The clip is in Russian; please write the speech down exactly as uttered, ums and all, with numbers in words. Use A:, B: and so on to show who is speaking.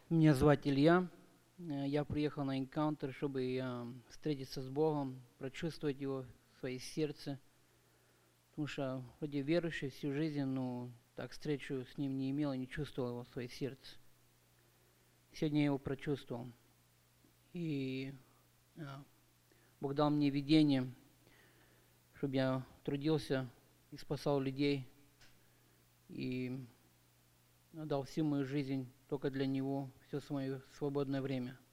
A: Меня зовут Илья. Э, Я приехал на энкаунтер, чтобы э, встретиться с Богом, прочувствовать Его в своем сердце. Потому что вроде верующий всю жизнь, но так встречу с Ним не имел и не чувствовал Его в своем сердце. Сегодня я Его прочувствовал. И э, Бог дал мне видение, чтобы я трудился и спасал людей. И отдал всю мою жизнь только для Него, все свое свободное время.